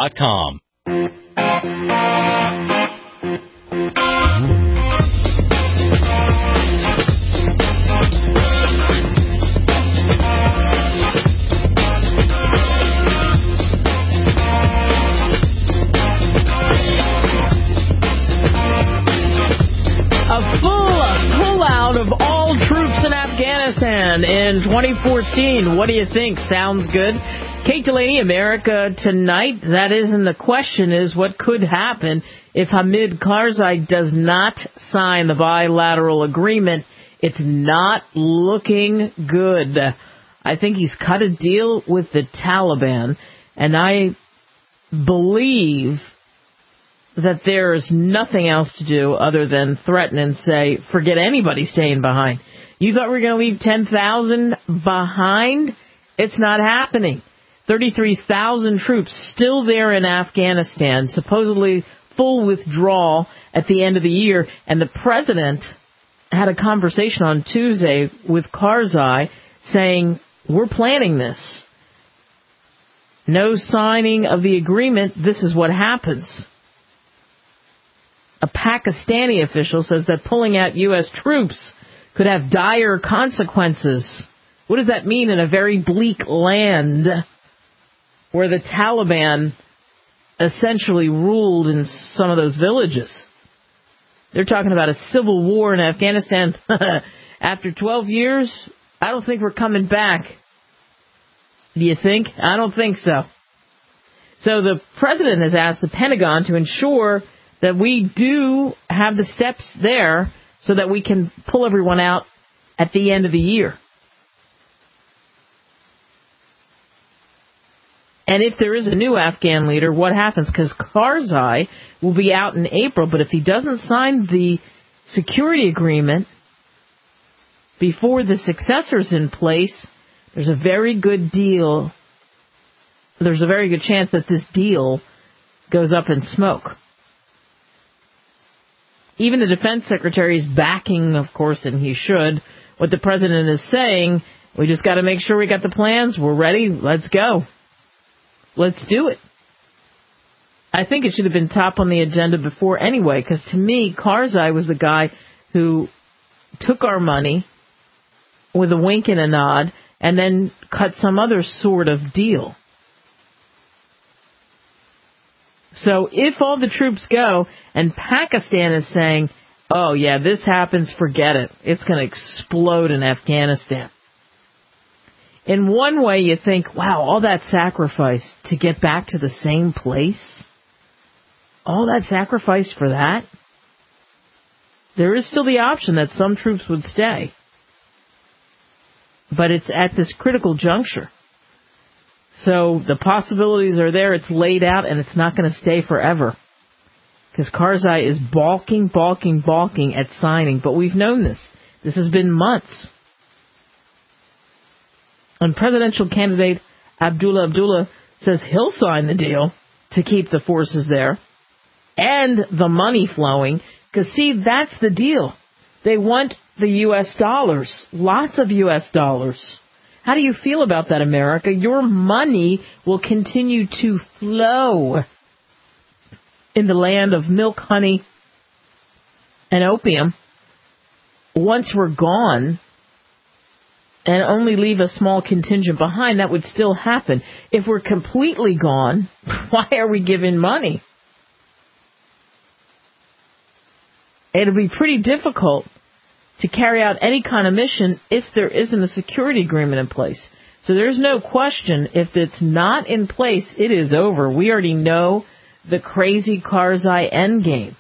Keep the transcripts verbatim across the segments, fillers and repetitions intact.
dot com. Afghanistan in twenty fourteen. What do you think? Sounds good? Kate Delaney, America Tonight. That isn't the question, is what could happen if Hamid Karzai does not sign the bilateral agreement. It's not looking good. I think he's cut a deal with the Taliban, and I believe that there is nothing else to do other than threaten and say, forget anybody staying behind. You thought we were going to leave ten thousand behind? It's not happening. thirty-three thousand troops still there in Afghanistan, supposedly full withdrawal at the end of the year. And the president had a conversation on Tuesday with Karzai saying, we're planning this. No signing of the agreement. This is what happens. A Pakistani official says that pulling out U S troops could have dire consequences. What does that mean in a very bleak land where the Taliban essentially ruled in some of those villages? They're talking about a civil war in Afghanistan. After twelve years, I don't think we're coming back. Do you think? I don't think so. So the president has asked the Pentagon to ensure that we do have the steps there so that we can pull everyone out at the end of the year. And if there is a new Afghan leader, what happens? Because Karzai will be out in April, but if he doesn't sign the security agreement before the successor's in place, there's a very good deal, there's a very good chance that this deal goes up in smoke. Even the defense secretary is backing, of course, and he should, what the president is saying. We just got to make sure we got the plans. We're ready. Let's go. Let's do it. I think it should have been top on the agenda before anyway, because to me, Karzai was the guy who took our money with a wink and a nod and then cut some other sort of deal. So if all the troops go and Pakistan is saying, oh, yeah, this happens, forget it. It's going to explode in Afghanistan. In one way, you think, wow, all that sacrifice to get back to the same place? All that sacrifice for that? There is still the option that some troops would stay. But it's at this critical juncture. So the possibilities are there. It's laid out, and it's not going to stay forever. Because Karzai is balking, balking, balking at signing. But we've known this. This has been months. And presidential candidate Abdullah Abdullah says he'll sign the deal to keep the forces there and the money flowing. Because, see, that's the deal. They want the U S dollars, lots of U S dollars. How do you feel about that, America? Your money will continue to flow in the land of milk, honey, and opium once we're gone and only leave a small contingent behind. That would still happen. If we're completely gone, why are we giving money? It'll be pretty difficult to carry out any kind of mission if there isn't a security agreement in place. So there's no question, if it's not in place, it is over. We already know the crazy Karzai endgame.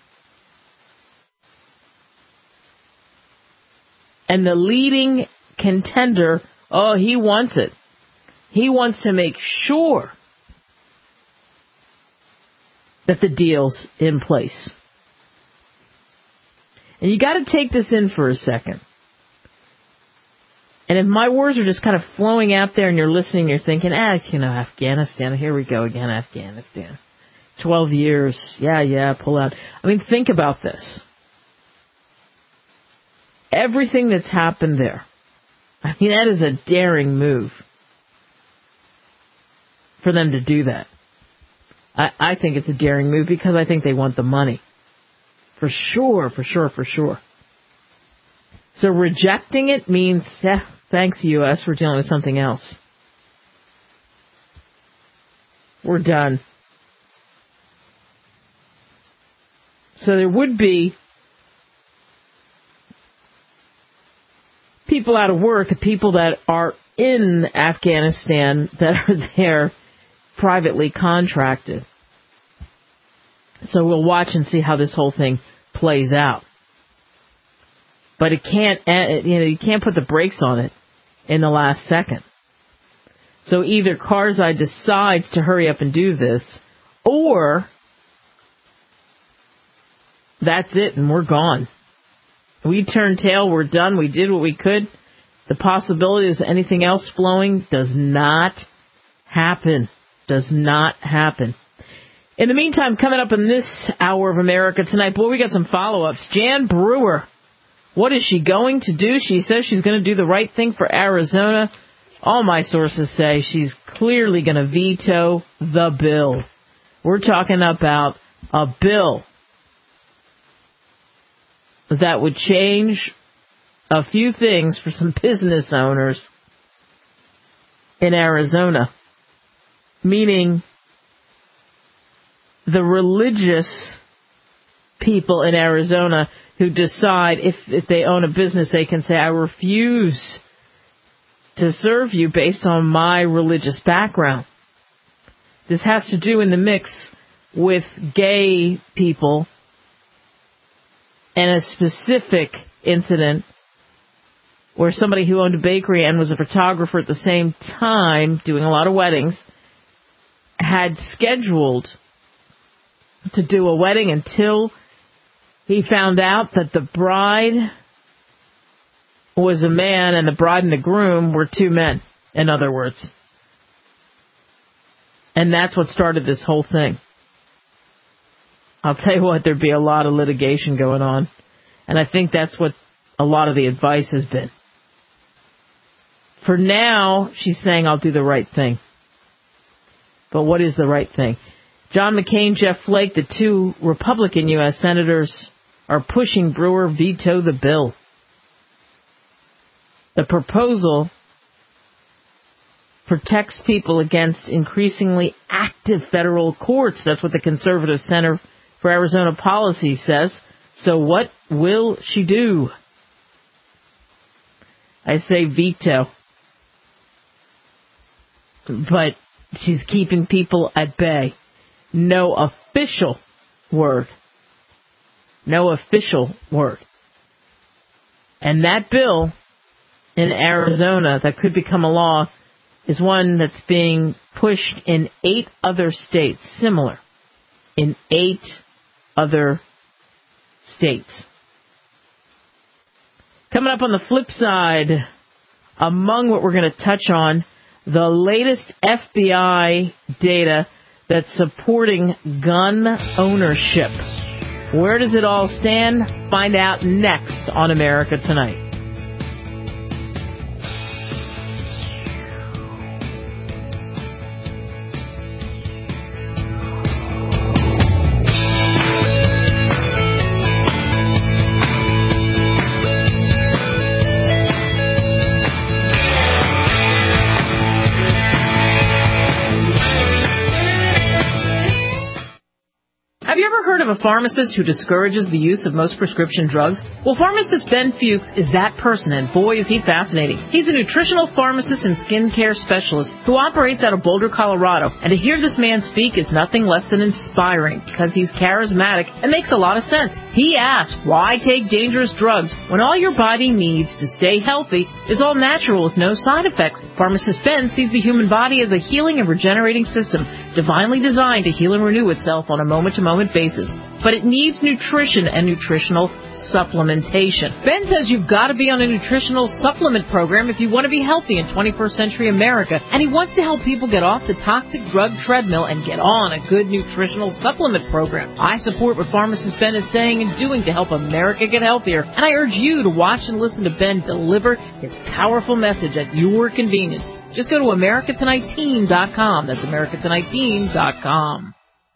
And the leading contender, oh, he wants it. He wants to make sure that the deal's in place. And you got to take this in for a second. And if my words are just kind of flowing out there and you're listening, you're thinking, ah, you know, Afghanistan, here we go again, Afghanistan. Twelve years, yeah, yeah, pull out. I mean, think about this. Everything that's happened there. I mean, that is a daring move for them to do that. I, I think it's a daring move because I think they want the money. For sure, for sure, for sure. So rejecting it means, yeah, thanks, U S, we're dealing with something else. We're done. So there would be people out of work, the people that are in Afghanistan that are there privately contracted. So we'll watch and see how this whole thing plays out. But it can't, you know, you can't put the brakes on it in the last second. So either Karzai decides to hurry up and do this, or that's it and we're gone. We turned tail, we're done, we did what we could. The possibility of anything else flowing does not happen. Does not happen. In the meantime, coming up in this hour of America Tonight, boy, we got some follow-ups. Jan Brewer, what is she going to do? She says she's going to do the right thing for Arizona. All my sources say she's clearly going to veto the bill. We're talking about a bill that would change a few things for some business owners in Arizona, meaning the religious people in Arizona who decide if, if they own a business, they can say, I refuse to serve you based on my religious background. This has to do in the mix with gay people and a specific incident where somebody who owned a bakery and was a photographer at the same time doing a lot of weddings had scheduled to do a wedding until he found out that the bride was a man and the bride and the groom were two men, in other words. And that's what started this whole thing. I'll tell you what, there'd be a lot of litigation going on. And I think that's what a lot of the advice has been. For now, she's saying, I'll do the right thing. But what is the right thing? John McCain, Jeff Flake, the two Republican U S senators, are pushing Brewer veto the bill. The proposal protects people against increasingly active federal courts. That's what the Conservative Center for Arizona Policy says. So what will she do? I say veto. But she's keeping people at bay. No official word. No official word. And that bill in Arizona that could become a law is one that's being pushed in eight other states, similar, in eight other states. Coming up on the flip side, among what we're going to touch on, the latest F B I data that's supporting gun ownership. Where does it all stand? Find out next on America Tonight. Of a pharmacist who discourages the use of most prescription drugs? Well, pharmacist Ben Fuchs is that person, and boy, is he fascinating. He's a nutritional pharmacist and skincare specialist who operates out of Boulder, Colorado, and to hear this man speak is nothing less than inspiring because he's charismatic and makes a lot of sense. He asks, why take dangerous drugs when all your body needs to stay healthy is all natural with no side effects? Pharmacist Ben sees the human body as a healing and regenerating system divinely designed to heal and renew itself on a moment-to-moment basis. But it needs nutrition and nutritional supplementation. Ben says you've got to be on a nutritional supplement program if you want to be healthy in twenty-first century America, and he wants to help people get off the toxic drug treadmill and get on a good nutritional supplement program. I support what pharmacist Ben is saying and doing to help America get healthier, and I urge you to watch and listen to Ben deliver his powerful message at your convenience. Just go to America Tonight Team dot com. That's America Tonight Team dot com.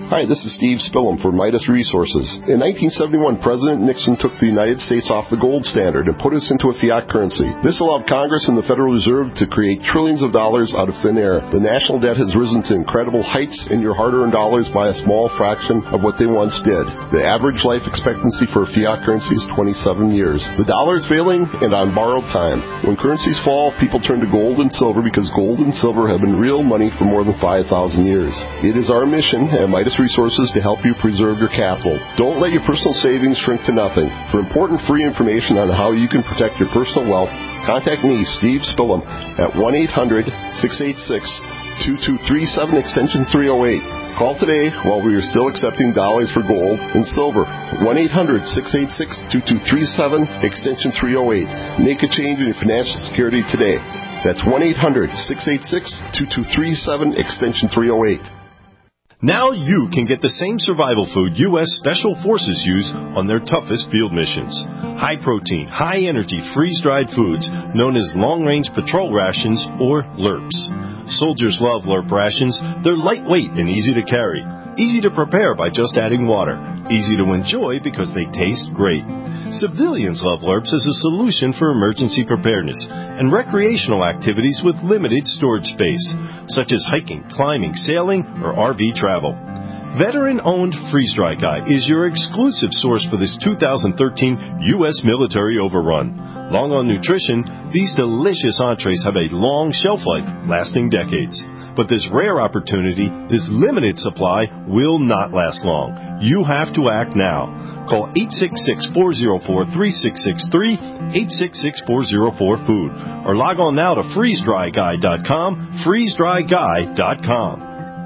Hi, this is Steve Spillum for Midas Resources. In nineteen seventy-one, President Nixon took the United States off the gold standard and put us into a fiat currency. This allowed Congress and the Federal Reserve to create trillions of dollars out of thin air. The national debt has risen to incredible heights, and your hard-earned dollars by a small fraction of what they once did. The average life expectancy for a fiat currency is twenty-seven years. The dollar is failing and on borrowed time. When currencies fall, people turn to gold and silver because gold and silver have been real money for more than five thousand years. It is our mission at Midas Resources to help you preserve your capital. Don't let your personal savings shrink to nothing. For important free information on how you can protect your personal wealth, contact me, Steve Spillum, at one eight hundred, six eight six, two two three seven, extension three oh eight. Call today while we are still accepting dollars for gold and silver. one eight hundred, six eight six, two two three seven, extension three oh eight. Make a change in your financial security today. That's one eight hundred, six eight six, two two three seven, extension three oh eight. Now you can get the same survival food U S Special Forces use on their toughest field missions. High-protein, high-energy, freeze-dried foods known as long-range patrol rations, or L R Ps. Soldiers love L R P rations. They're lightweight and easy to carry. Easy to prepare by just adding water. Easy to enjoy because they taste great. Civilians love L R Ps as a solution for emergency preparedness and recreational activities with limited storage space, such as hiking, climbing, sailing, or R V travel. Veteran-owned Freeze Dry Guy is your exclusive source for this two thousand thirteen U S military overrun. Long on nutrition, these delicious entrees have a long shelf life, lasting decades. But this rare opportunity, this limited supply, will not last long. You have to act now. Call eight six six, four oh four, three six six three, eight six six, four oh four, food, or log on now to freeze dry guy dot com, freeze dry guy dot com.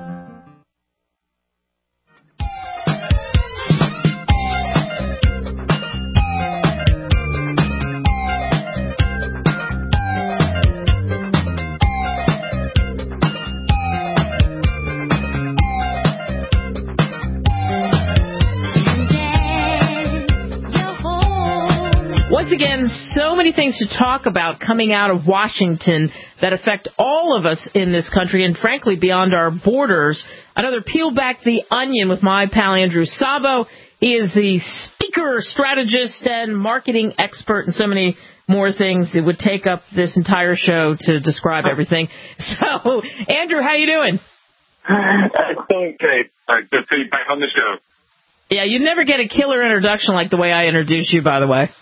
Once again, so many things to talk about coming out of Washington that affect all of us in this country and, frankly, beyond our borders. Another Peel Back the Onion with my pal Andrew Sabo. He is the speaker, strategist, and marketing expert, and so many more things. It would take up this entire show to describe everything. So, Andrew, how you doing? Excellent, Kate. Uh, good to be back on the show. Yeah, you'd never get a killer introduction like the way I introduce you, by the way.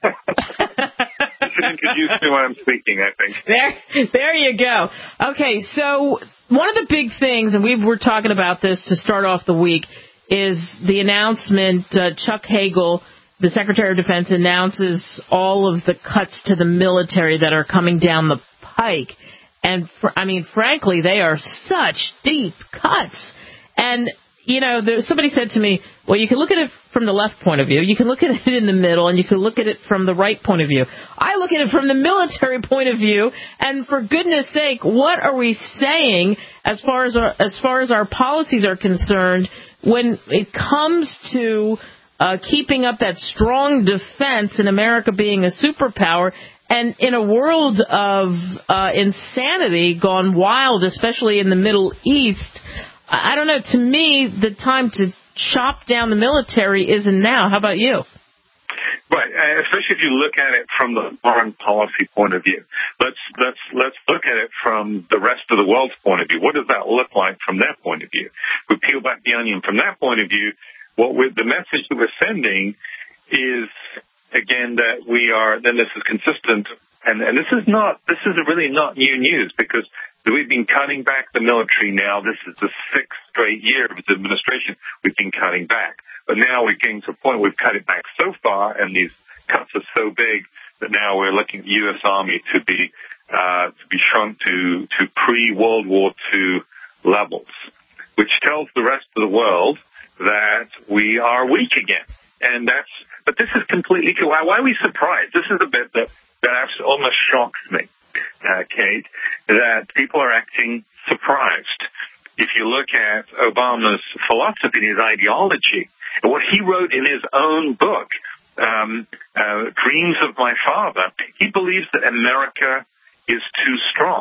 You should introduce me when I'm speaking, I think. There, there you go. Okay, so one of the big things, and we were talking about this to start off the week, is the announcement. uh, Chuck Hagel, the Secretary of Defense, announces all of the cuts to the military that are coming down the pike. And, fr- I mean, frankly, they are such deep cuts. And, you know, there, somebody said to me, well, you can look at it from the left point of view, you can look at it in the middle, and you can look at it from the right point of view. I look at it from the military point of view, and for goodness sake, what are we saying as far as our, as far as our policies are concerned when it comes to uh, keeping up that strong defense and America being a superpower? And in a world of uh, insanity gone wild, especially in the Middle East, I don't know, to me, the time to chop down the military isn't now. How about you? Right, uh, especially if you look at it from the foreign policy point of view. Let's let's let's look at it from the rest of the world's point of view. What does that look like from their point of view? We peel back the onion from that point of view. What we're, the message that we're sending is, again, that we are. Then this is consistent, and and this is not. This is really not new news because we've been cutting back the military now. This is the sixth straight year of his administration. We've been cutting back. But now we're getting to a point where we've cut it back so far, and these cuts are so big that now we're looking at the U S Army to be uh, to be shrunk to, to pre-World War Two levels, which tells the rest of the world that we are weak again. And that's, but this is completely true. Why, why are we surprised? This is a bit that, that actually almost shocks me. Uh, Kate, that people are acting surprised. If you look at Obama's philosophy and his ideology, and what he wrote in his own book, um, uh, Dreams of My Father, he believes that America is too strong.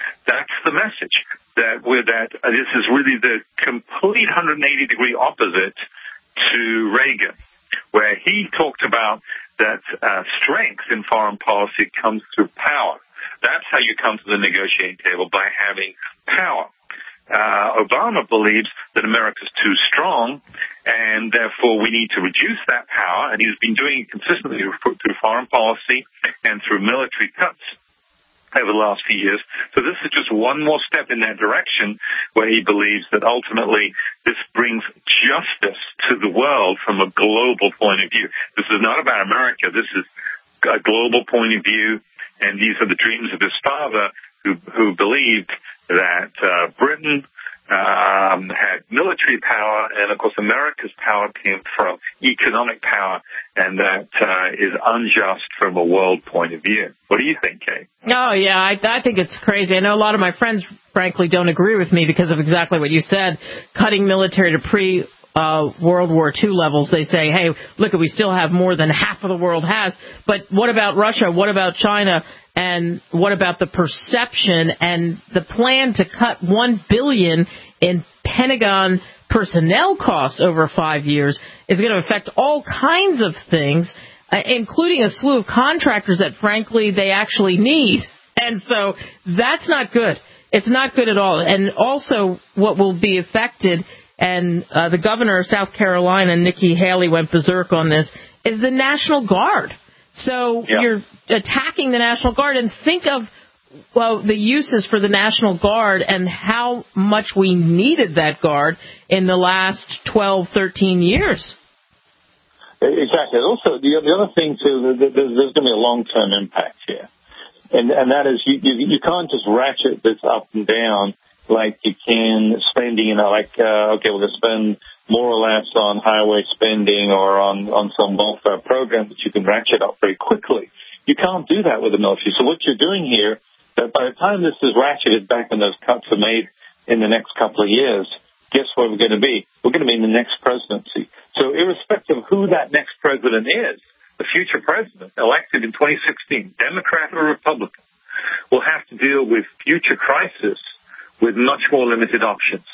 That's the message, that we're that uh, this is really the complete one hundred eighty degree opposite to Reagan, where he talked about that uh, strength in foreign policy comes through power. That's how you come to the negotiating table, by having power. Uh, Obama believes that America's too strong, and therefore we need to reduce that power, and he's been doing it consistently through foreign policy and through military cuts over the last few years. So this is just one more step in that direction, where he believes that ultimately this brings justice to the world from a global point of view. This is not about America. This is a global point of view, and these are the dreams of his father, who, who believed that uh, Britain um, had military power, and of course America's power came from economic power, and that uh, is unjust from a world point of view. What do you think, Kate? Oh, yeah, I, I think it's crazy. I know a lot of my friends, frankly, don't agree with me because of exactly what you said, cutting military to pre- Uh, World War Two levels. They say, hey, look, we still have more than half of the world has. But what about Russia? What about China? And what about the perception and the plan to cut one billion dollars in Pentagon personnel costs over five years is going to affect all kinds of things, uh, including a slew of contractors that, frankly, they actually need. And so that's not good. It's not good at all. And also what will be affected, and uh, the governor of South Carolina, Nikki Haley, went berserk on this, is the National Guard. So yeah. You're attacking the National Guard, and think of well the uses for the National Guard and how much we needed that Guard in the last twelve, thirteen years. Exactly. Also, the, the other thing, too, there's, there's going to be a long-term impact here. And, and that is you, you, you can't just ratchet this up and down like you can spending, you know, like, uh, okay, we're going to spend more or less on highway spending or on, on some welfare program that you can ratchet up very quickly. You can't do that with the military. So what you're doing here, that by the time this is ratcheted back and those cuts are made in the next couple of years, guess where we're going to be? We're going to be in the next presidency. So irrespective of who that next president is, the future president elected in twenty sixteen, Democrat or Republican, will have to deal with future crisis with much more limited options.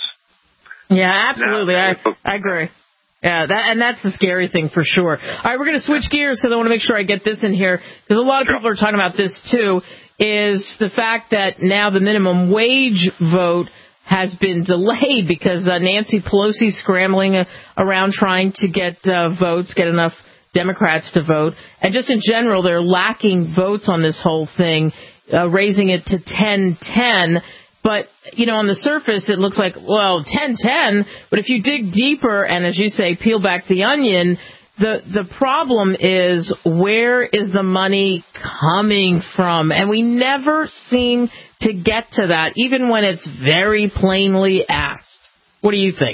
Yeah, absolutely. Now, I, I agree. Yeah, that, and that's the scary thing for sure. All right, we're going to switch gears because I want to make sure I get this in here, because a lot of people are talking about this too, is the fact that now the minimum wage vote has been delayed because uh, Nancy Pelosi's scrambling uh, around trying to get uh, votes, get enough Democrats to vote. And just in general, they're lacking votes on this whole thing, uh, raising it to ten ten. But, you know, on the surface, it looks like, well, ten ten. But if you dig deeper and, as you say, peel back the onion, the the problem is, where is the money coming from? And we never seem to get to that, even when it's very plainly asked. What do you think?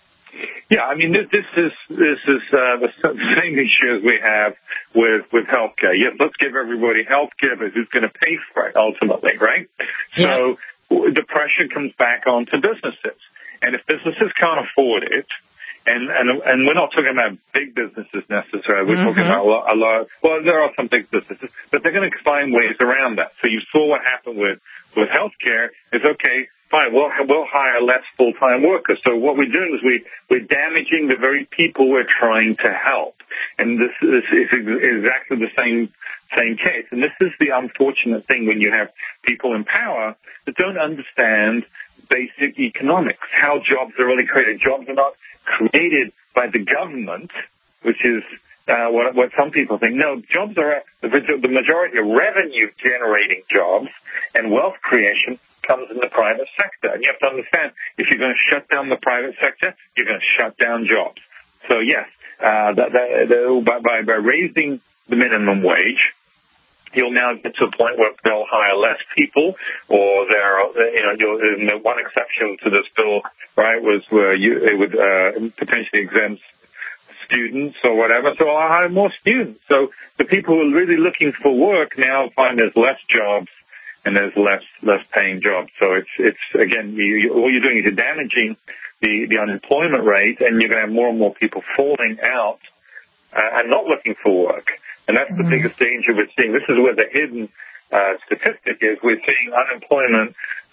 Yeah, I mean, this, this is this is uh, the same issue as we have with with healthcare. Yes, let's give everybody healthcare, but who's going to pay for it ultimately, right? Yeah. So the pressure comes back onto businesses, and if businesses can't afford it, and and and we're not talking about big businesses necessarily. We're mm-hmm. talking about a lot, a lot. Well, there are some big businesses, but they're going to find ways around that. So you saw what happened with with healthcare. It's okay. Fine, we'll, we'll hire less full-time workers. So what we're doing is we, we're damaging the very people we're trying to help. And this, this is exactly the same same case. And this is the unfortunate thing when you have people in power that don't understand basic economics, how jobs are really created. Jobs are not created by the government, which is uh, what, what some people think. No, jobs are the majority of revenue-generating jobs and wealth creation comes in the private sector. And you have to understand, if you're going to shut down the private sector, you're going to shut down jobs. So, yes, uh, that, that, that, by, by, by raising the minimum wage, you'll now get to a point where they'll hire less people, or there are, you know, you'll, and the one exception to this bill, right, was where you, it would uh, potentially exempt students or whatever, so I'll hire more students. So the people who are really looking for work now find there's less jobs, and there's less less paying jobs. So it's it's again, you, you, all you're doing is you're damaging the, the unemployment rate, and you're going to have more and more people falling out uh, and not looking for work. And that's mm-hmm. the biggest danger we're seeing. This is where the hidden uh, statistic is. We're seeing unemployment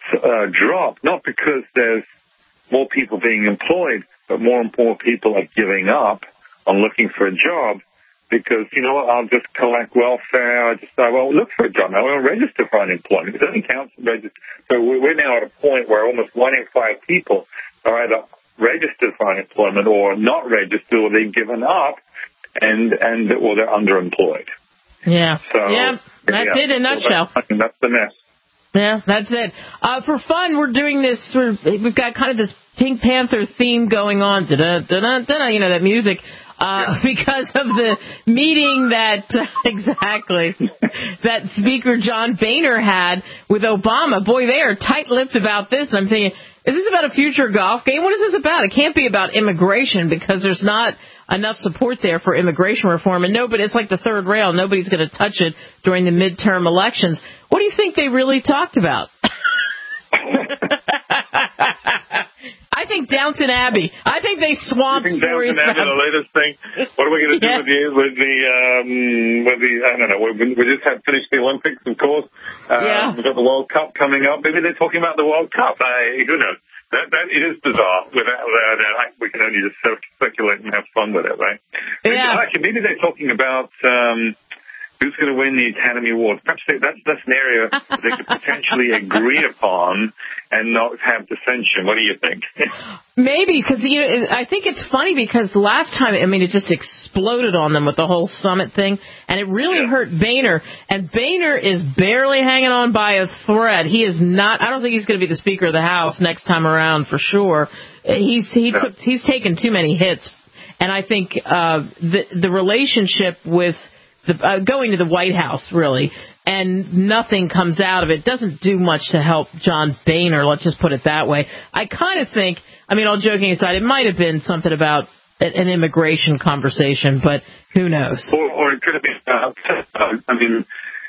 uh, drop, not because there's more people being employed, but more and more people are giving up on looking for a job because, you know what, I'll just collect welfare. I just, I won't look for a job. I won't register for unemployment. It doesn't count to register. So we're now at a point where almost one in five people are either registered for unemployment or not registered, or they've given up, and, and or they're underemployed. Yeah. So, yeah, that's yeah. it in a nutshell. So that's, that's the mess. Yeah, that's it. Uh, for fun, we're doing this sort of, we've got kind of this Pink Panther theme going on, da-da, da-da, da-da, you know, that music, uh, yeah. because of the meeting that, uh, exactly, that Speaker John Boehner had with Obama. Boy, they are tight-lipped about this. I'm thinking, is this about a future golf game? What is this about? It can't be about immigration because there's not enough support there for immigration reform. And nobody, it's like the third rail. Nobody's going to touch it during the midterm elections. What do you think they really talked about? I think Downton Abbey. I think they swamped you think stories. Downton Abbey, the latest thing. What are we going to do yeah. with the with the um, with the? I don't know. We, we just had finished the Olympics, of course. Uh, yeah. We've got the World Cup coming up. Maybe they're talking about the World Cup. I, who knows? That, that it is bizarre. Without, without uh, we can only just sort of speculate and have fun with it, right? Yeah. Maybe, actually, maybe they're talking about um, who's going to win the Academy Award. Perhaps they, that's that's an area they could potentially agree upon and not have dissension. What do you think? Maybe, because you know, I think it's funny because last time, I mean, it just exploded on them with the whole summit thing, and it really yeah. hurt Boehner. And Boehner is barely hanging on by a thread. He is not. I don't think he's going to be the Speaker of the House next time around for sure. He's he no. took, he's taken too many hits, and I think uh, the the relationship with the uh, going to the White House really. And nothing comes out of it. Doesn't do much to help John Boehner, let's just put it that way. I kind of think, I mean, all joking aside, it might have been something about an immigration conversation, but who knows? Or, or it could have been, uh, I mean,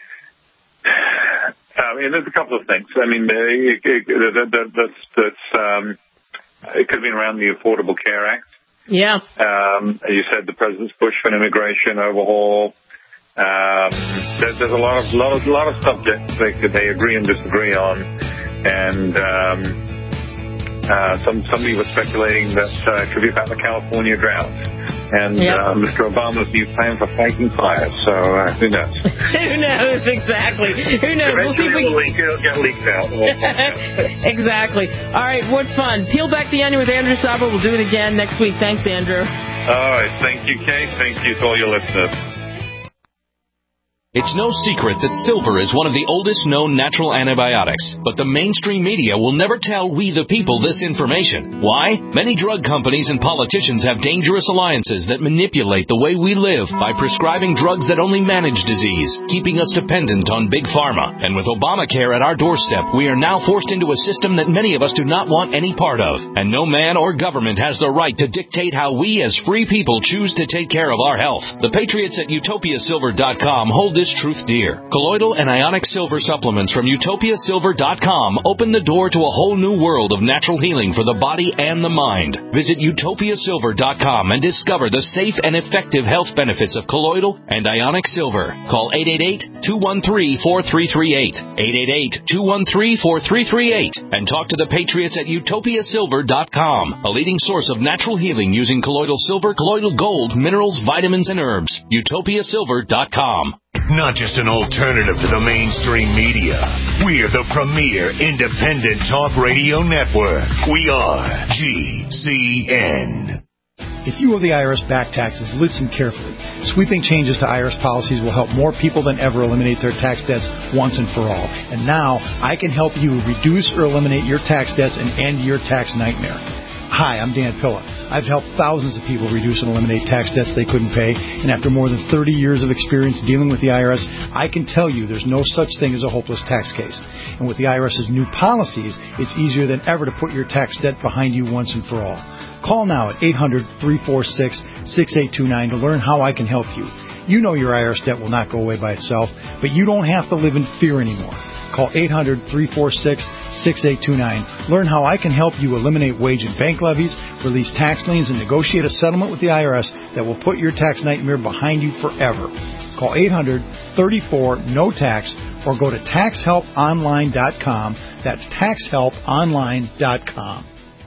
I mean, there's a couple of things. I mean, it, it, that, that's, that's, um, it could have been around the Affordable Care Act. Yeah. Um, you said the president's push for an immigration overhaul. Um, there's, there's a lot of lot of lot of subjects they they agree and disagree on, and um, uh, some somebody was speculating that uh, it could be about the California drought and yep. uh, Mister Obama's new plan for fighting fire. So uh, who knows? Who knows exactly? Who knows? We'll see if we it'll, leak, it'll get leaked out. Exactly. All right, what fun! Peel back the onion with Andrew Sabo. We'll do it again next week. Thanks, Andrew. All right, thank you, Kate. Thank you to all your listeners. It's no secret that silver is one of the oldest known natural antibiotics, but the mainstream media will never tell we the people this information. Why? Many drug companies and politicians have dangerous alliances that manipulate the way we live by prescribing drugs that only manage disease, keeping us dependent on big pharma. And with Obamacare at our doorstep, we are now forced into a system that many of us do not want any part of. And no man or government has the right to dictate how we as free people choose to take care of our health. The patriots at utopia silver dot com hold this truth dear. Colloidal and ionic silver supplements from utopia silver dot com open the door to a whole new world of natural healing for the body and the mind. Visit utopia silver dot com and discover the safe and effective health benefits of colloidal and ionic silver. Call eight eight eight, two one three, four three three eight, eight eight eight, two one three, four three three eight, and talk to the patriots at utopia silver dot com, a leading source of natural healing using colloidal silver, colloidal gold, minerals, vitamins, and herbs. utopia silver dot com. Not just an alternative to the mainstream media. We're the premier independent talk radio network. We are G C N. If you owe the I R S back taxes, listen carefully. Sweeping changes to I R S policies will help more people than ever eliminate their tax debts once and for all. And now, I can help you reduce or eliminate your tax debts and end your tax nightmare. Hi, I'm Dan Pilla. I've helped thousands of people reduce and eliminate tax debts they couldn't pay, and after more than thirty years of experience dealing with the I R S, I can tell you there's no such thing as a hopeless tax case. And with the IRS's new policies, it's easier than ever to put your tax debt behind you once and for all. Call now at eight hundred, three four six, six eight two nine to learn how I can help you. You know your I R S debt will not go away by itself, but you don't have to live in fear anymore. Call eight hundred, three four six, six eight two nine. Learn how I can help you eliminate wage and bank levies, release tax liens, and negotiate a settlement with the I R S that will put your tax nightmare behind you forever. Call eight hundred, thirty-four, no tax or go to tax help online dot com. That's tax help online dot com.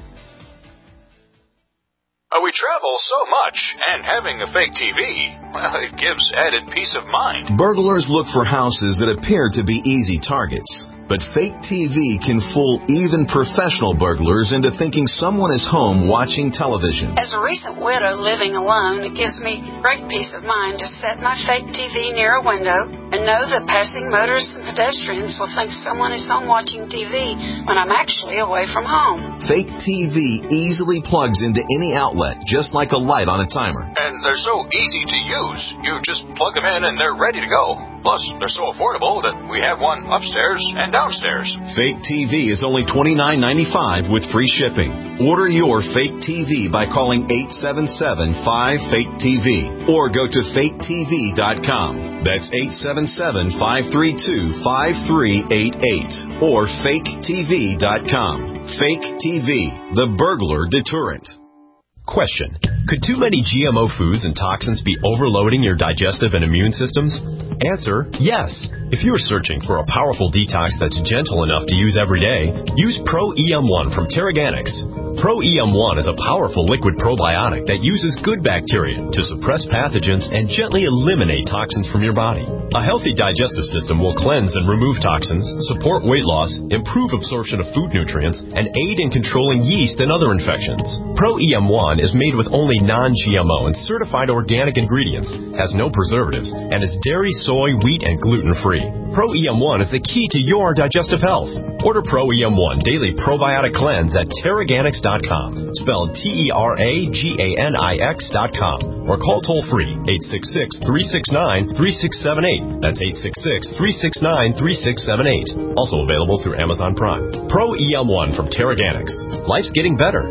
Uh, we travel so much, and having a fake T V, well, it gives added peace of mind. Burglars look for houses that appear to be easy targets. But fake T V can fool even professional burglars into thinking someone is home watching television. As a recent widow living alone, it gives me great peace of mind to set my fake T V near a window and know that passing motorists and pedestrians will think someone is home watching T V when I'm actually away from home. Fake T V easily plugs into any outlet, just like a light on a timer. And they're so easy to use. You just plug them in and they're ready to go. Plus, they're so affordable that we have one upstairs and downstairs. Fake T V is only twenty-nine ninety-five with free shipping. Order your fake T V by calling eight seven seven, five, fake T V or go to fake T V dot com. That's eight seven seven, five three two, five three eight eight or fake T V dot com. Fake T V, the burglar deterrent. Question: could too many G M O foods and toxins be overloading your digestive and immune systems? Answer: yes. If you are searching for a powerful detox that's gentle enough to use every day, use Pro E M one from Terraganics. Pro E M one is a powerful liquid probiotic that uses good bacteria to suppress pathogens and gently eliminate toxins from your body. A healthy digestive system will cleanse and remove toxins, support weight loss, improve absorption of food nutrients, and aid in controlling yeast and other infections. Pro E M one is made with only non-G M O and certified organic ingredients, has no preservatives, and is dairy, soy, wheat, and gluten-free. Pro E M one is the key to your digestive health. Order Pro E M one Daily Probiotic Cleanse at Terraganics dot com, spelled T E R A G A N I X dot com, or call toll-free eight six six, three six nine, three six seven eight. That's eight six six, three six nine, three six seven eight. Also available through Amazon Prime. Pro E M one from Terraganics. Life's getting better.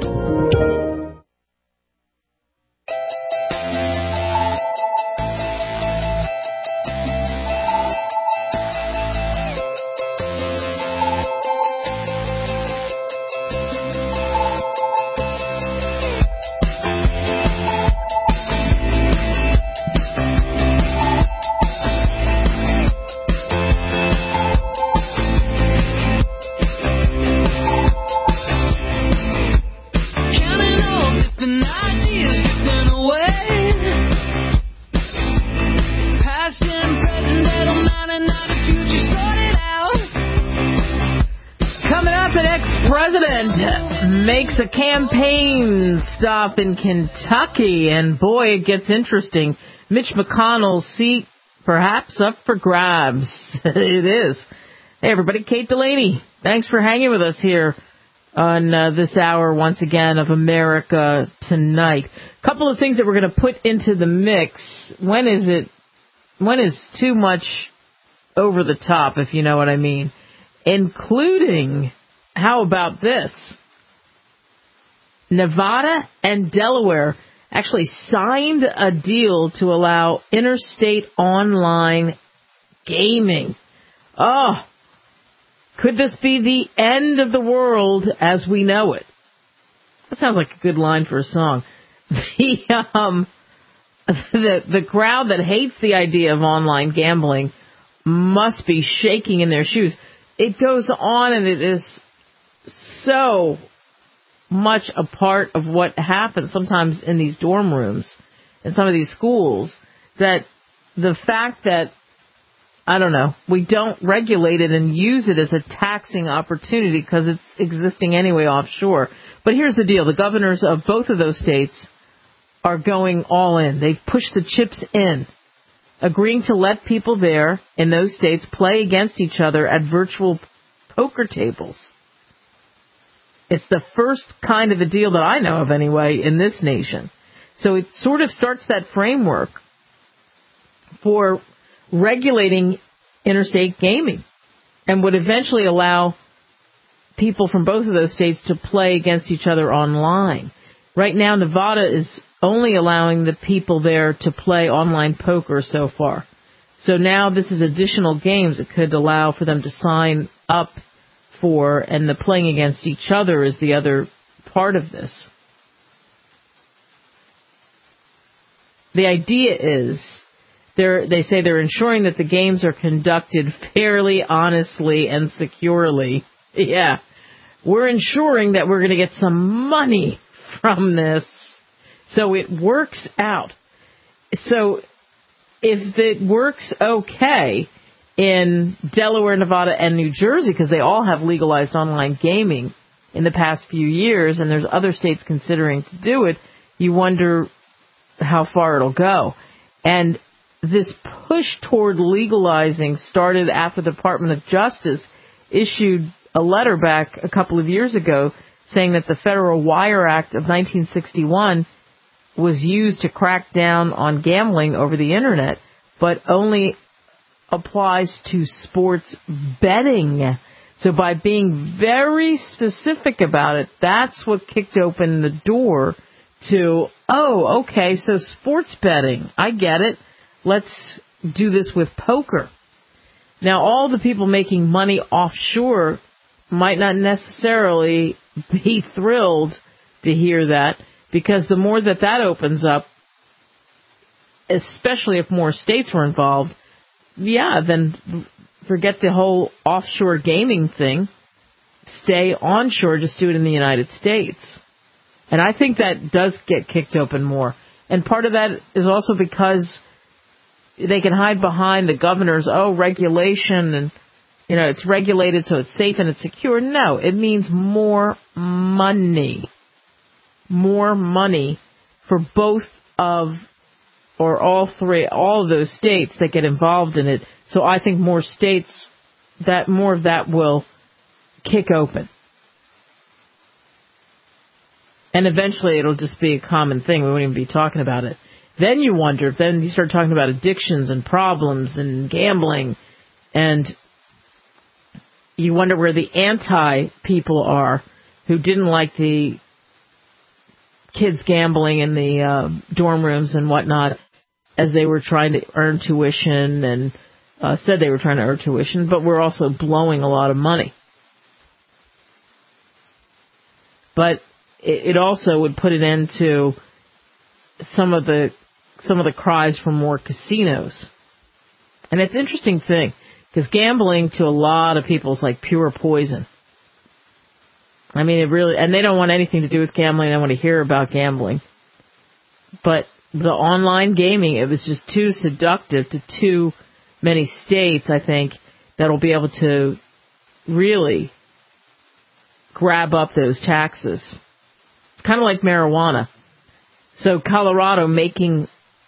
Makes a campaign stop in Kentucky, and boy, it gets interesting. Mitch McConnell's seat perhaps up for grabs. It is. Hey, everybody, Kate Delaney. Thanks for hanging with us here on uh, this hour, once again, of America Tonight. A couple of things that we're going to put into the mix. When is it, when is too much over the top, if you know what I mean? Including, how about this? Nevada and Delaware actually signed a deal to allow interstate online gaming. Oh, could this be the end of the world as we know it? That sounds like a good line for a song. The um, the the crowd that hates the idea of online gambling must be shaking in their shoes. It goes on, and it is so much a part of what happens sometimes in these dorm rooms in some of these schools, that the fact that, I don't know, we don't regulate it and use it as a taxing opportunity because it's existing anyway offshore. But here's the deal. The governors of both of those states are going all in. They've pushed the chips in, agreeing to let people there in those states play against each other at virtual poker tables. It's the first kind of a deal that I know of anyway in this nation. So it sort of starts that framework for regulating interstate gaming and would eventually allow people from both of those states to play against each other online. Right now, Nevada is only allowing the people there to play online poker so far. So now this is additional games that could allow for them to sign up for, and the playing against each other is the other part of this. The idea is they're, they say they're ensuring that the games are conducted fairly, honestly, and securely. Yeah. We're ensuring that we're going to get some money from this. So it works out. So if it works okay in Delaware, Nevada, and New Jersey, because they all have legalized online gaming in the past few years, and there's other states considering to do it, you wonder how far it'll go. And this push toward legalizing started after the Department of Justice issued a letter back a couple of years ago saying that the Federal Wire Act of nineteen sixty-one was used to crack down on gambling over the Internet, but only applies to sports betting. So by being very specific about it, that's what kicked open the door to, oh, okay, so sports betting, I get it. Let's do this with poker. Now, all the people making money offshore might not necessarily be thrilled to hear that, because the more that that opens up, especially if more states were involved, yeah, then forget the whole offshore gaming thing. Stay onshore, just do it in the United States. And I think that does get kicked open more. And part of that is also because they can hide behind the governor's, oh, regulation, and, you know, it's regulated so it's safe and it's secure. No, it means more money. More money for both of, or all three, all of those states that get involved in it. So I think more states, that more of that will kick open. And eventually it'll just be a common thing. We won't even be talking about it. Then you wonder, then you start talking about addictions and problems and gambling, and you wonder where the anti-people are who didn't like the kids gambling in the uh, dorm rooms and whatnot as they were trying to earn tuition and uh, said they were trying to earn tuition, but were also blowing a lot of money. But it also would put an end to some of the some of the cries for more casinos. And it's an interesting thing, because gambling to a lot of people is like pure poison. I mean, it really, and they don't want anything to do with gambling. They don't want to hear about gambling. But the online gaming, it was just too seductive to too many states, I think, that'll be able to really grab up those taxes. It's kind of like marijuana. So Colorado making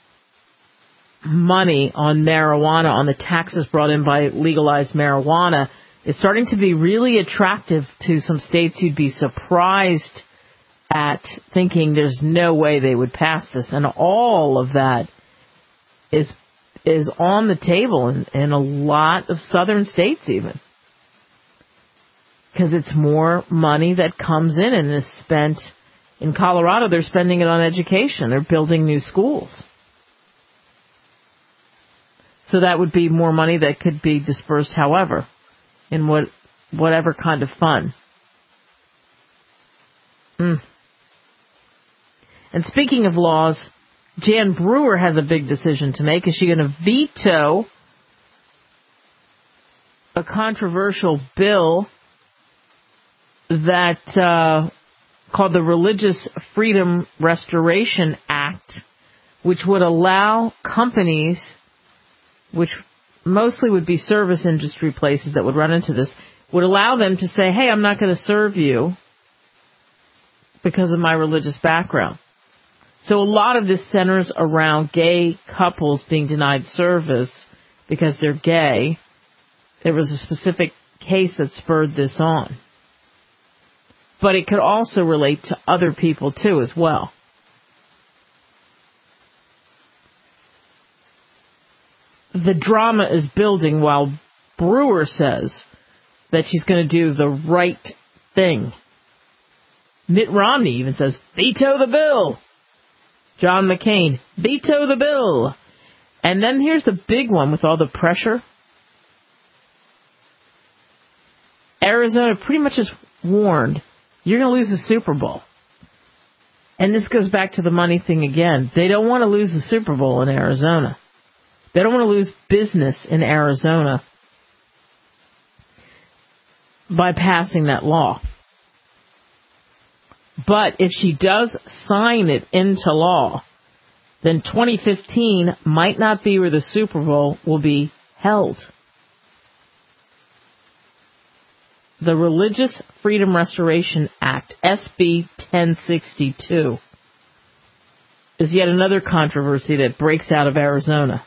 money on marijuana, on the taxes brought in by legalized marijuana, is starting to be really attractive to some states you'd be surprised at, thinking there's no way they would pass this. And all of that is is on the table in, in a lot of southern states even. Because it's more money that comes in and is spent. In Colorado, they're spending it on education. They're building new schools. So that would be more money that could be dispersed, however, in what whatever kind of fun. Mm. And speaking of laws, Jan Brewer has a big decision to make. Is she going to veto a controversial bill that uh, called the Religious Freedom Restoration Act, which would allow companies, which mostly would be service industry places that would run into this, would allow them to say, hey, I'm not going to serve you because of my religious background. So a lot of this centers around gay couples being denied service because they're gay. There was a specific case that spurred this on. But it could also relate to other people, too, as well. The drama is building while Brewer says that she's going to do the right thing. Mitt Romney even says, veto the bill. John McCain, veto the bill. And then here's the big one with all the pressure. Arizona pretty much is warned, you're going to lose the Super Bowl. And this goes back to the money thing again. They don't want to lose the Super Bowl in Arizona. They don't want to lose business in Arizona by passing that law. But if she does sign it into law, then twenty fifteen might not be where the Super Bowl will be held. The Religious Freedom Restoration Act, S B ten sixty-two, is yet another controversy that breaks out of Arizona.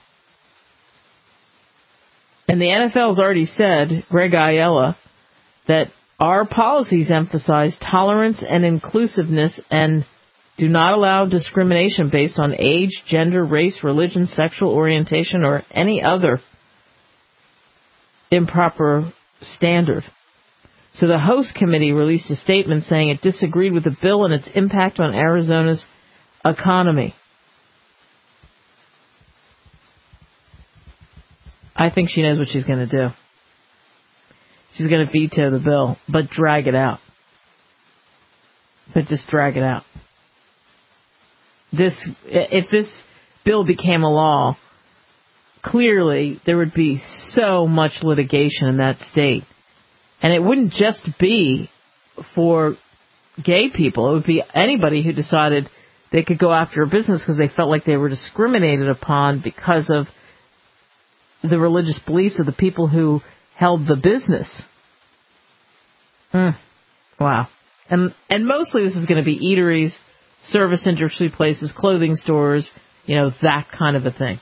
And the N F L has already said, Greg Aiello, that our policies emphasize tolerance and inclusiveness and do not allow discrimination based on age, gender, race, religion, sexual orientation, or any other improper standard. So the host committee released a statement saying it disagreed with the bill and its impact on Arizona's economy. I think she knows what she's going to do. She's going to veto the bill, but drag it out. But just drag it out. This, if this bill became a law, clearly there would be so much litigation in that state. And it wouldn't just be for gay people. It would be anybody who decided they could go after a business because they felt like they were discriminated upon because of the religious beliefs of the people who held the business. Mm. Wow. And and mostly this is going to be eateries, service industry places, clothing stores, you know, that kind of a thing.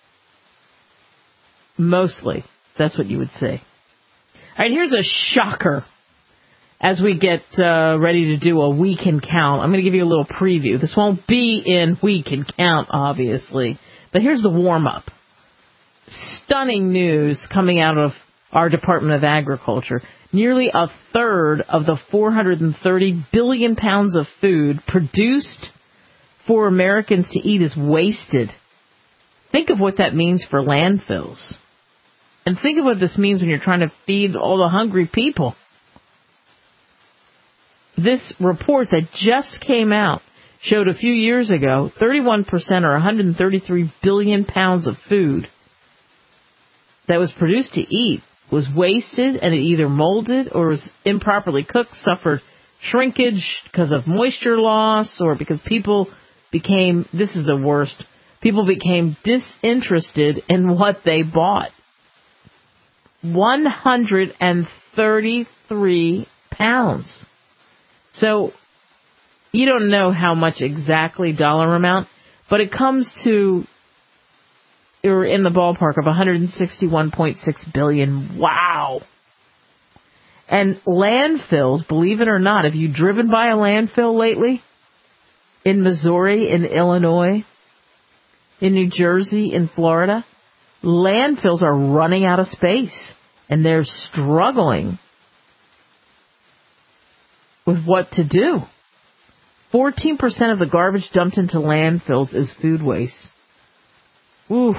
Mostly, that's what you would say. All right, here's a shocker as we get uh, ready to do a Week in Count. I'm going to give you a little preview. This won't be in Week in Count, obviously, but here's the warm-up. Stunning news coming out of our Department of Agriculture. Nearly a third of the four hundred thirty billion pounds of food produced for Americans to eat is wasted. Think of what that means for landfills. And think of what this means when you're trying to feed all the hungry people. This report that just came out showed a few years ago, thirty-one percent or one hundred thirty-three billion pounds of food that was produced to eat was wasted, and it either molded or was improperly cooked, suffered shrinkage because of moisture loss, or because people became, this is the worst, people became disinterested in what they bought. one hundred thirty-three pounds. So you don't know how much exactly dollar amount, but it comes to, or in the ballpark of one hundred sixty-one point six billion. Wow. And landfills, believe it or not, have you driven by a landfill lately? In Missouri, in Illinois, in New Jersey, in Florida, landfills are running out of space, and they're struggling with what to do. fourteen percent of the garbage dumped into landfills is food waste. Ooh.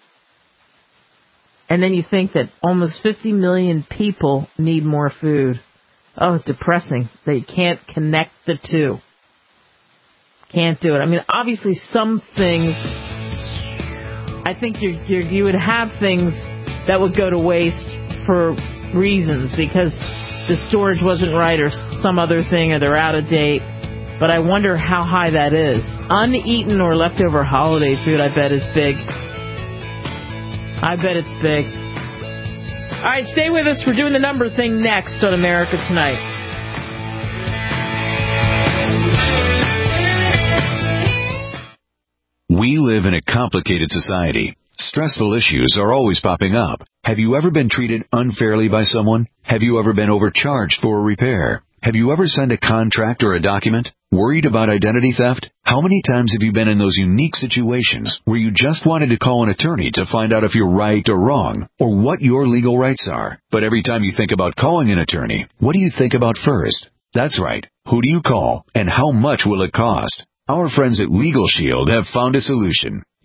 And then you think that almost fifty million people need more food. Oh, depressing. They can't connect the two. Can't do it. I mean, obviously some things, I think you you you would have things that would go to waste for reasons because the storage wasn't right or some other thing, or they're out of date. But I wonder how high that is. Uneaten or leftover holiday food, I bet, is big. I bet it's big. All right, stay with us. We're doing the number thing next on America Tonight. We live in a complicated society. Stressful issues are always popping up. Have you ever been treated unfairly by someone? Have you ever been overcharged for a repair? Have you ever signed a contract or a document? Worried about identity theft? How many times have you been in those unique situations where you just wanted to call an attorney to find out if you're right or wrong, or what your legal rights are? But every time you think about calling an attorney, what do you think about first? That's right. Who do you call, and how much will it cost? Our friends at Legal Shield have found a solution.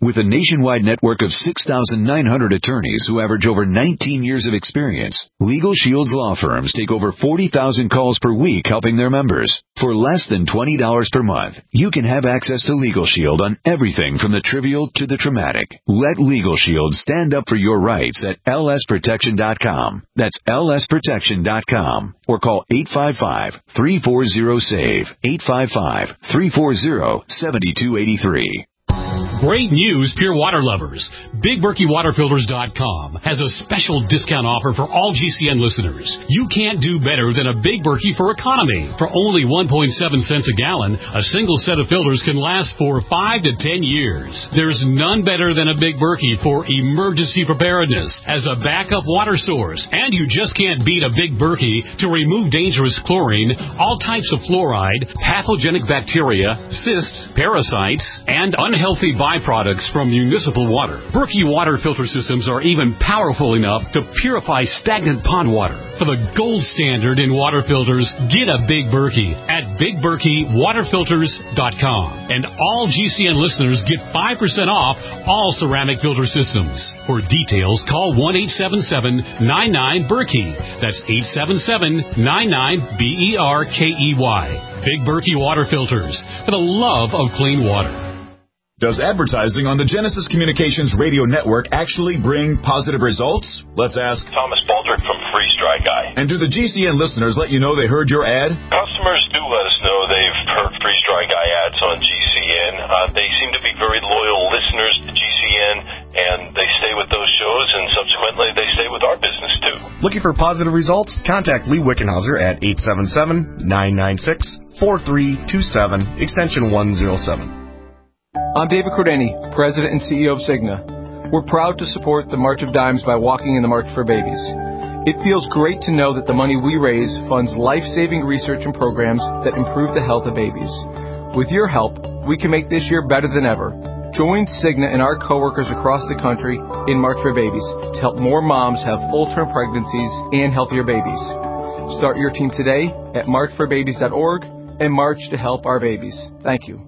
With a nationwide network of six thousand nine hundred attorneys who average over nineteen years of experience, Legal Shield's law firms take over forty thousand calls per week helping their members. For less than twenty dollars per month, you can have access to Legal Shield on everything from the trivial to the traumatic. Let Legal Shield stand up for your rights at L S protection dot com. That's L S protection dot com. Or call eight five five, three four zero, S A V E, eight five five, three four zero, seven two eight three. Great news, pure water lovers. Big Berkey Water Filters dot com has a special discount offer for all G C N listeners. You can't do better than a Big Berkey for economy. For only one point seven cents a gallon, a single set of filters can last for five to ten years. There's none better than a Big Berkey for emergency preparedness as a backup water source. And you just can't beat a Big Berkey to remove dangerous chlorine, all types of fluoride, pathogenic bacteria, cysts, parasites, and unhealthy byproducts from municipal water. Berkey water filter systems are even powerful enough to purify stagnant pond water. For the gold standard in water filters, get a Big Berkey at Big Berkey Water Filters dot com. And all G C N listeners get five percent off all ceramic filter systems. For details, call one eight seven seven, nine nine, Berkey. That's eight seven seven, nine nine, B E R K E Y. Big Berkey Water Filters, for the love of clean water. Does advertising on the Genesis Communications radio network actually bring positive results? Let's ask Thomas Baldrick from Freeze Dry Guy. And do the G C N listeners let you know they heard your ad? Customers do let us know they've heard Freeze Dry Guy ads on G C N. Uh, they seem to be very loyal listeners to G C N, and they stay with those shows, and subsequently they stay with our business too. Looking for positive results? Contact Lee Wickenhauser at eight seven seven, nine nine six, four three two seven, extension one oh seven. I'm David Cordeni, President and C E O of Cigna. We're proud to support the March of Dimes by walking in the March for Babies. It feels great to know that the money we raise funds life-saving research and programs that improve the health of babies. With your help, we can make this year better than ever. Join Cigna and our coworkers across the country in March for Babies to help more moms have full-term pregnancies and healthier babies. Start your team today at march for babies dot org and march to help our babies. Thank you.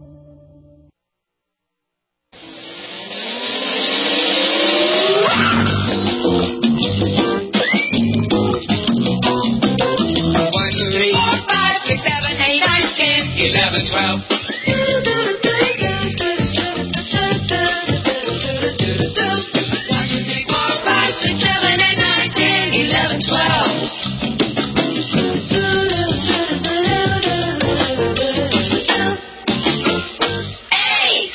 eleven, twelve. one, two, three, four, five, six, seven, eight, nine, ten, eleven, twelve. Eight.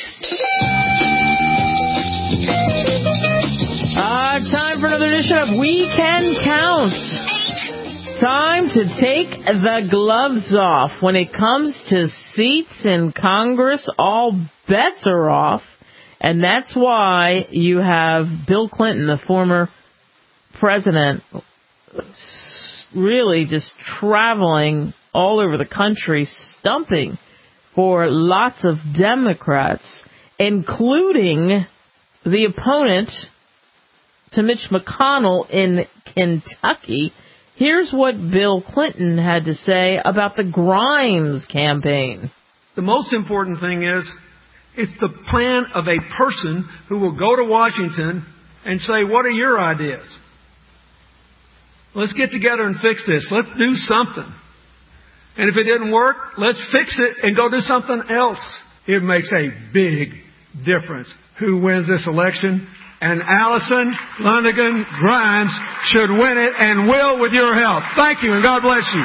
Uh, time for another edition of We Can Count. Time to take the gloves off. When it comes to seats in Congress, all bets are off. And that's why you have Bill Clinton, the former president, really just traveling all over the country, stumping for lots of Democrats, including the opponent to Mitch McConnell in Kentucky. Here's what Bill Clinton had to say about the Grimes campaign. The most important thing is it's the plan of a person who will go to Washington and say, what are your ideas? Let's get together and fix this. Let's do something. And if it didn't work, let's fix it and go do something else. It makes a big difference who wins this election. And Allison Lundigan Grimes should win it and will with your help. Thank you, and God bless you.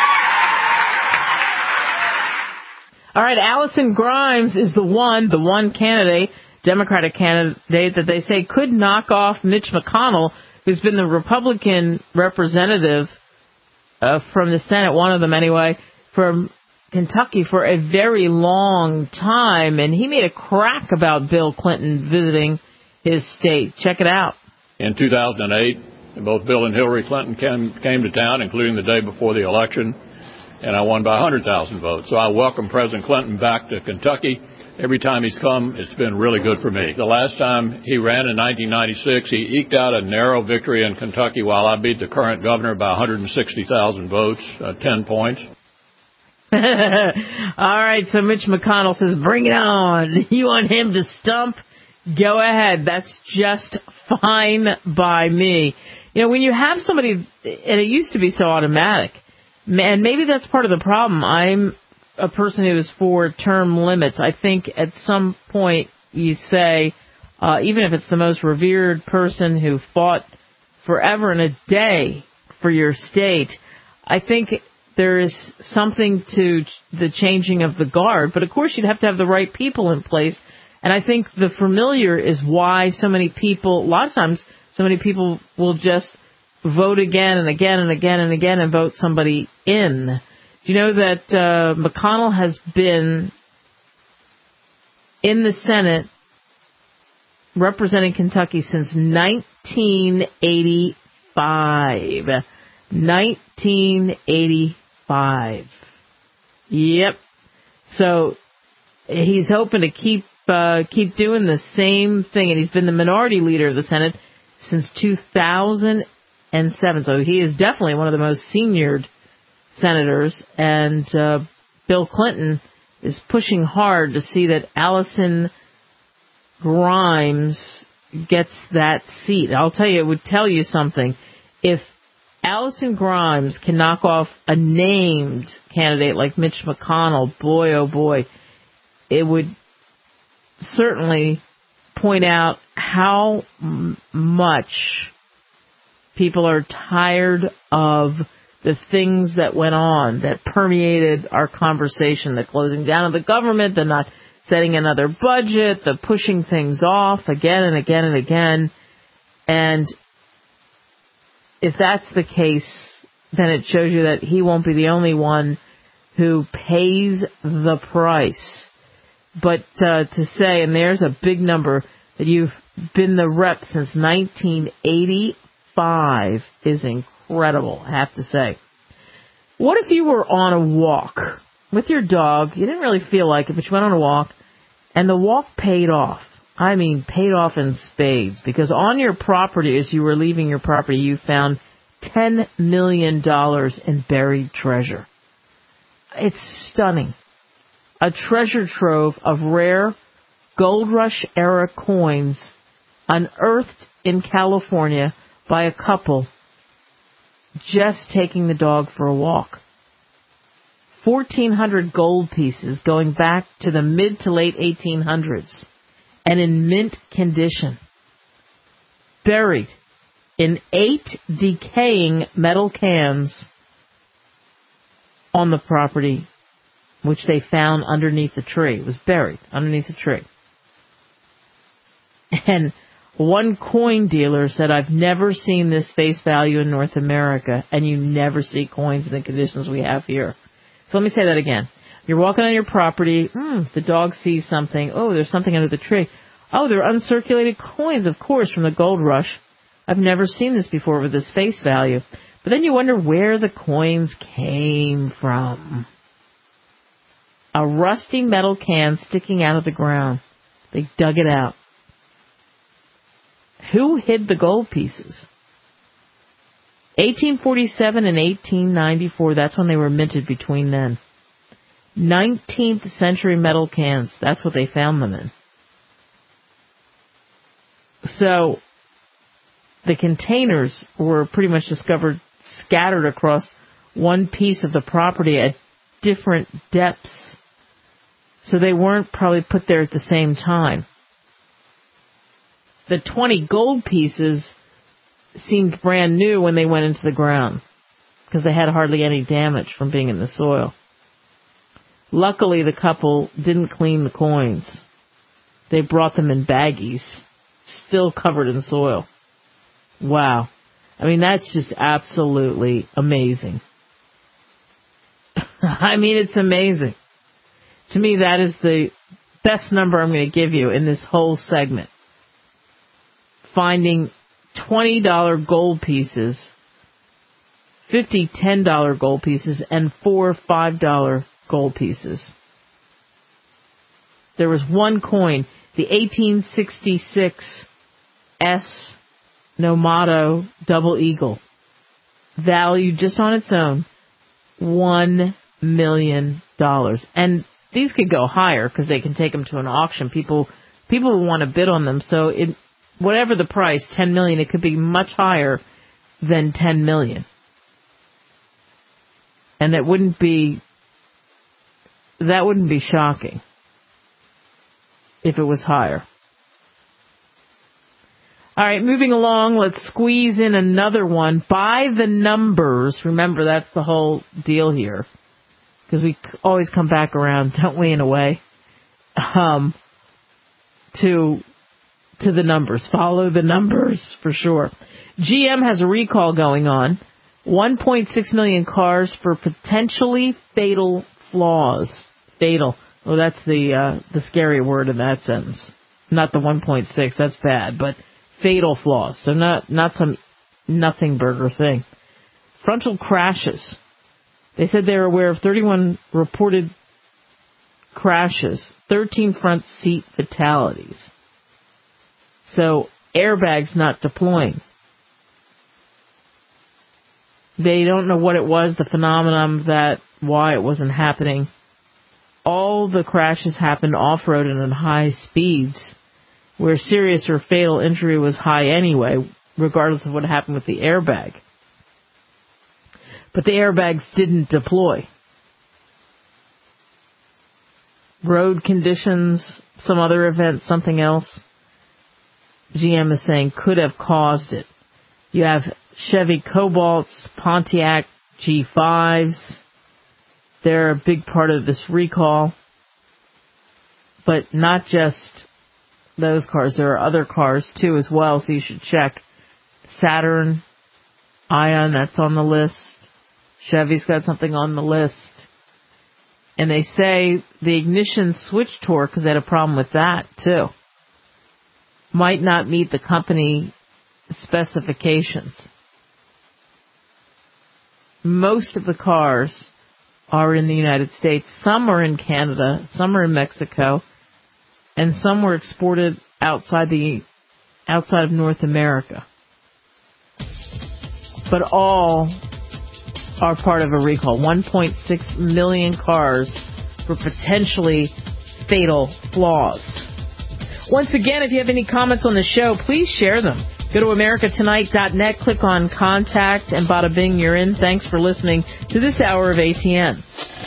All right, Allison Grimes is the one, the one candidate, Democratic candidate, that they say could knock off Mitch McConnell, who's been the Republican representative uh, from the Senate, one of them anyway, from Kentucky for a very long time. And he made a crack about Bill Clinton visiting his state. Check it out. In two thousand eight, both Bill and Hillary Clinton came, came to town, including the day before the election, and I won by one hundred thousand votes. So I welcome President Clinton back to Kentucky. Every time he's come, it's been really good for me. The last time he ran in nineteen ninety-six, he eked out a narrow victory in Kentucky while I beat the current governor by one hundred sixty thousand votes, uh, ten points. All right, so Mitch McConnell says, bring it on. You want him to stump Go ahead. That's just fine by me. You know, when you have somebody, and it used to be so automatic, and maybe that's part of the problem. I'm a person who is for term limits. I think at some point you say, uh, even if it's the most revered person who fought forever and a day for your state, I think there is something to the changing of the guard. But of course you'd have to have the right people in place. And I think the familiar is why so many people, a lot of times, so many people will just vote again and again and again and again and vote somebody in. Do you know that uh, McConnell has been in the Senate representing Kentucky since nineteen eighty-five? nineteen eighty-five. Yep. So he's hoping to keep Uh, keep doing the same thing, and he's been the minority leader of the Senate since two thousand seven. So he is definitely one of the most seniored senators, and uh, Bill Clinton is pushing hard to see that Allison Grimes gets that seat. I'll tell you, it would tell you something. If Allison Grimes can knock off a named candidate like Mitch McConnell, boy, oh boy, it would certainly point out how m- much people are tired of the things that went on, that permeated our conversation, the closing down of the government, the not setting another budget, the pushing things off again and again and again. And if that's the case, then it shows you that he won't be the only one who pays the price. But uh, to say, and there's a big number, that you've been the rep since nineteen eighty-five is incredible, I have to say. What if you were on a walk with your dog? You didn't really feel like it, but you went on a walk, and the walk paid off. I mean, paid off in spades, because on your property, as you were leaving your property, you found ten million dollars in buried treasure. It's stunning. A treasure trove of rare Gold Rush era coins unearthed in California by a couple just taking the dog for a walk. fourteen hundred gold pieces going back to the mid to late eighteen hundreds and in mint condition. Buried in eight decaying metal cans on the property, which they found underneath the tree. It was buried underneath the tree. And one coin dealer said, I've never seen this face value in North America, and you never see coins in the conditions we have here. So let me say that again. You're walking on your property, mm, the dog sees something, oh, there's something under the tree. Oh, they're uncirculated coins, of course, from the gold rush. I've never seen this before with this face value. But then you wonder where the coins came from. A rusty metal can sticking out of the ground. They dug it out. Who hid the gold pieces? eighteen forty-seven and eighteen ninety-four, that's when they were minted between then. nineteenth century metal cans, that's what they found them in. So, the containers were pretty much discovered scattered across one piece of the property at different depths. So they weren't probably put there at the same time. The twenty gold pieces seemed brand new when they went into the ground because they had hardly any damage from being in the soil. Luckily, the couple didn't clean the coins. They brought them in baggies, still covered in soil. Wow. I mean, that's just absolutely amazing. I mean, it's amazing. To me, that is the best number I'm going to give you in this whole segment. Finding twenty dollars gold pieces, fifty ten dollars gold pieces, and four five dollars gold pieces. There was one coin, the eighteen sixty-six S Nomato Double Eagle, valued just on its own one million dollars. And these could go higher because they can take them to an auction. People people will want to bid on them. So it, whatever the price, ten million dollars, it could be much higher than ten million dollars. And that wouldn't be, that wouldn't be shocking if it was higher. All right, moving along, let's squeeze in another one. By the numbers. Remember, that's the whole deal here. Because we always come back around, don't we, in a way, um, to to the numbers. Follow the numbers, for sure. G M has a recall going on. one point six million cars for potentially fatal flaws. Fatal. Well, that's the uh, the scary word in that sentence. Not the one point six, that's bad, but fatal flaws. So not, not some nothing burger thing. Frontal crashes. They said they were aware of thirty-one reported crashes, thirteen front seat fatalities. So airbags not deploying. They don't know what it was, the phenomenon of that, why it wasn't happening. All the crashes happened off-road and at high speeds, where serious or fatal injury was high anyway, regardless of what happened with the airbag. But the airbags didn't deploy. Road conditions, some other event, something else, G M is saying could have caused it. You have Chevy Cobalts, Pontiac G fives. They're a big part of this recall. But not just those cars. There are other cars, too, as well, so you should check. Saturn, Ion, that's on the list. Chevy's got something on the list. And they say the ignition switch torque, because they had a problem with that, too, might not meet the company specifications. Most of the cars are in the United States. Some are in Canada. Some are in Mexico. And some were exported outside the outside of North America. But all are part of a recall. one point six million cars for potentially fatal flaws. Once again, if you have any comments on the show, please share them. Go to America Tonight dot net, click on Contact, and bada bing, you're in. Thanks for listening to this hour of A T N.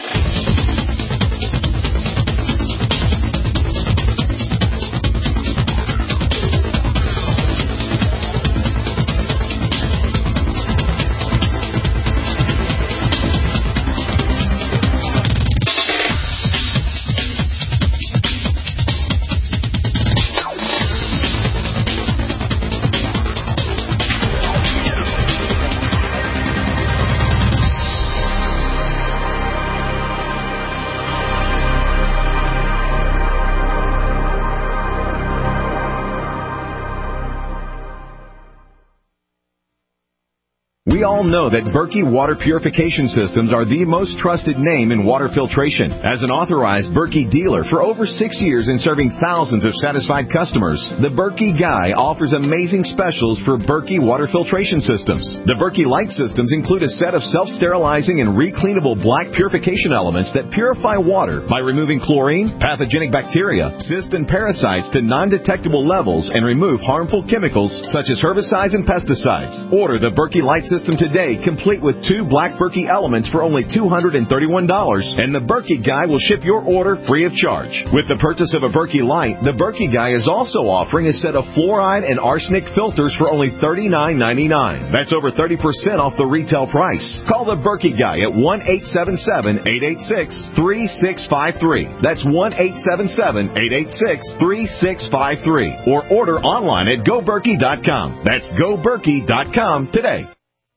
We all know that Berkey Water Purification Systems are the most trusted name in water filtration. As an authorized Berkey dealer for over six years and serving thousands of satisfied customers, the Berkey Guy offers amazing specials for Berkey Water Filtration Systems. The Berkey Light Systems include a set of self-sterilizing and recleanable black purification elements that purify water by removing chlorine, pathogenic bacteria, cysts, and parasites to non-detectable levels and remove harmful chemicals such as herbicides and pesticides. Order the Berkey Light System today, complete with two black Berkey elements for only two hundred thirty-one dollars, and the Berkey Guy will ship your order free of charge. With the purchase of a Berkey Light, the Berkey Guy is also offering a set of fluoride and arsenic filters for only thirty-nine ninety-nine. That's over thirty percent off the retail price. Call the Berkey Guy at one eight seven seven, eight eight six, three six five three. That's one eight seven seven, eight eight six, three six five three. Or order online at go berkey dot com. That's go berkey dot com today.